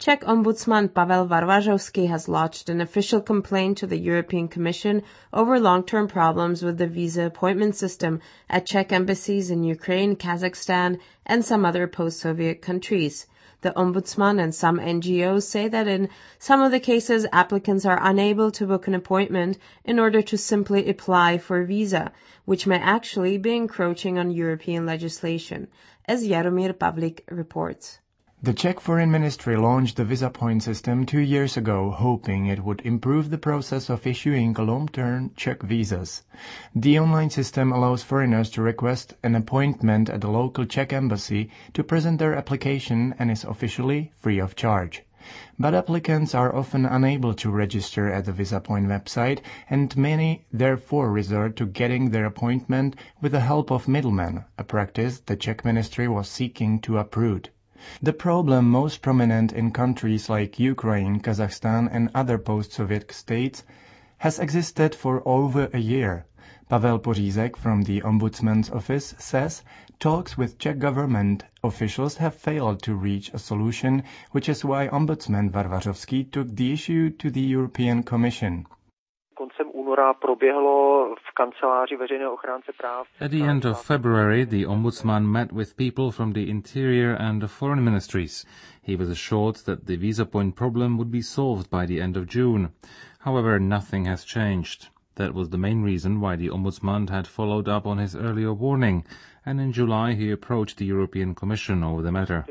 Czech Ombudsman Pavel Varvařovský has lodged an official complaint to the European Commission over long-term problems with the visa appointment system at Czech embassies in Ukraine, Kazakhstan, and some other post-Soviet countries. The Ombudsman and some NGOs say that in some of the cases, applicants are unable to book an appointment in order to simply apply for a visa, which may actually be encroaching on European legislation, as Jaromír Pavlik reports. The Czech Foreign Ministry launched the visa point system 2 years ago, hoping it would improve the process of issuing long-term Czech visas. The online system allows foreigners to request an appointment at the local Czech embassy to present their application and is officially free of charge. But applicants are often unable to register at the VisaPoint website, and many therefore resort to getting their appointment with the help of middlemen, a practice the Czech ministry was seeking to uproot. The problem most prominent in countries like Ukraine, Kazakhstan and other post-Soviet states has existed for over a year. Pavel Pořízek from the Ombudsman's office says talks with Czech government officials have failed to reach a solution, which is why Ombudsman Varvařovský took the issue to the European Commission. At the end of February, the Ombudsman met with people from the Interior and the Foreign Ministries. He was assured that the visa point problem would be solved by the end of June. However, nothing has changed. That was the main reason why the Ombudsman had followed up on his earlier warning, and in July he approached the European Commission over the matter.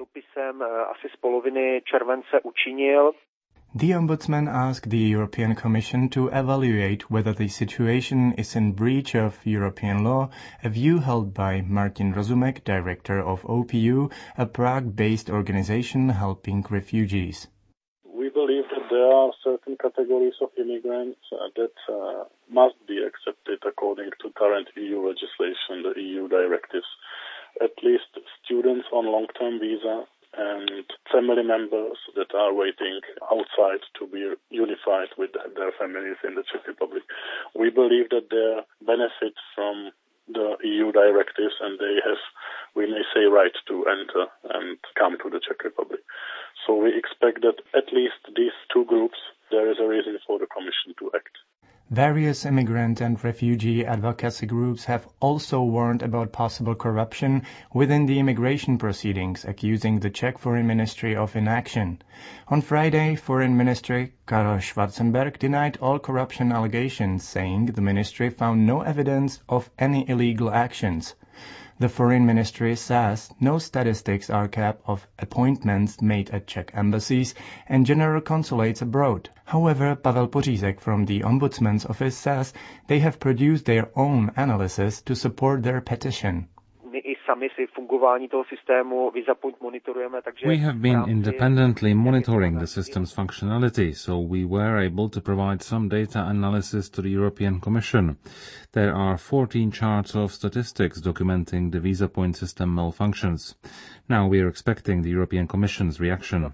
The Ombudsman asked the European Commission to evaluate whether the situation is in breach of European law, a view held by Martin Rozumek, director of OPU, a Prague-based organization helping refugees. We believe that there are certain categories of immigrants that must be accepted according to current EU legislation, the EU directives. At least students on long-term visa and family members that are waiting outside to be unified with their families in the Czech Republic. We believe that they benefit from the EU directives and they have, we may say, right to enter and come to the Czech Republic. So we expect that at least these two groups, there is a reason for the Commission to act. Various immigrant and refugee advocacy groups have also warned about possible corruption within the immigration proceedings, accusing the Czech Foreign Ministry of inaction. On Friday, Foreign Minister Karel Schwarzenberg denied all corruption allegations, saying the ministry found no evidence of any illegal actions. The Foreign Ministry says no statistics are kept of appointments made at Czech embassies and general consulates abroad. However, Pavel Pořízek from the Ombudsman's office says they have produced their own analysis to support their petition. We have been independently monitoring the system's functionality, so we were able to provide some data analysis to the European Commission. There are 14 charts of statistics documenting the visa point system malfunctions. Now we are expecting the European Commission's reaction.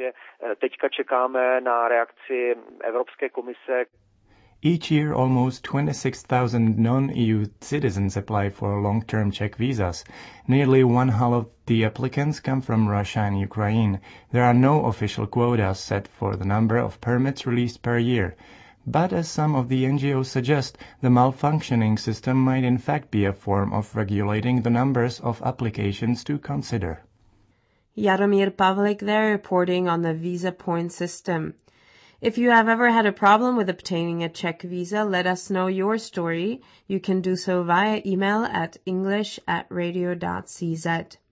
Each year, almost 26,000 non-EU citizens apply for long-term Czech visas. Nearly one half of the applicants come from Russia and Ukraine. There are no official quotas set for the number of permits released per year. But as some of the NGOs suggest, the malfunctioning system might in fact be a form of regulating the numbers of applications to consider. Jaromír Pavlik there reporting on the visa point system. If you have ever had a problem with obtaining a Czech visa, let us know your story. You can do so via email at english@radio.cz.